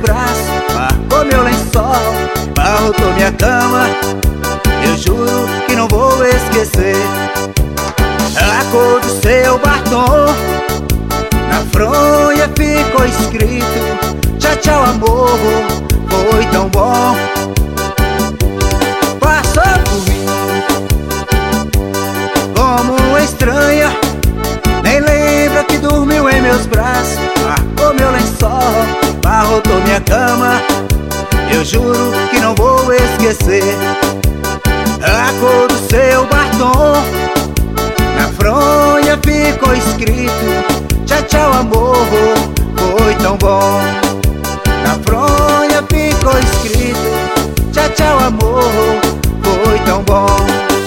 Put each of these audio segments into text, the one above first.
braços, marcou meu lençol, abarrotou minha cama. Eu juro que não vou esquecer a cor do seu batom. Na fronha ficou escrito: tchau, tchau, amor, foi tão bom. Passou por mim como uma estranha, nem lembra que dormiu em meus braços, marcou meu lençol, abarrotou minha cama. Eu juro que não vou esquecer a cor do seu batom. Na fronha ficou escrito: tchau, tchau, amor, foi tão bom. Na fronha ficou escrito: tchau, tchau, amor, foi tão bom.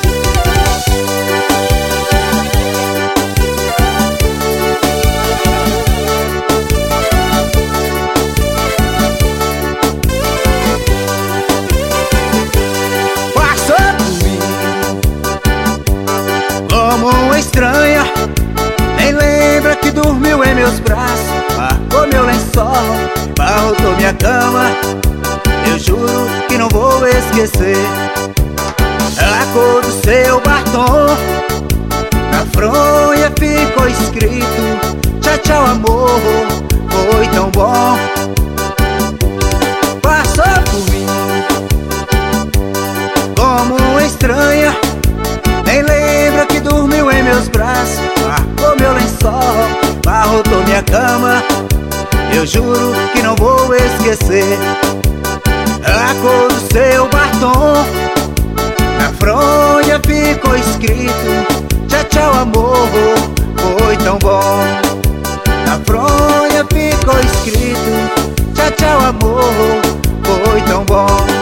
Como uma estranha, nem lembra que dormiu em meus braços, marcou meu lençol, abarrotou minha cama. Eu juro que não vou esquecer a cor do seu batom. Na fronha ficou escrito: tchau, tchau, amor, foi tão bom. Passou por mim como uma estranha, nem lembra que dormiu em meus braços, marcou meu lençol, abarrotou minha cama. Eu juro que não vou esquecer a cor do seu batom. Na fronha ficou escrito: tchau, tchau, amor, foi tão bom. Na fronha ficou escrito: tchau, tchau, amor, foi tão bom.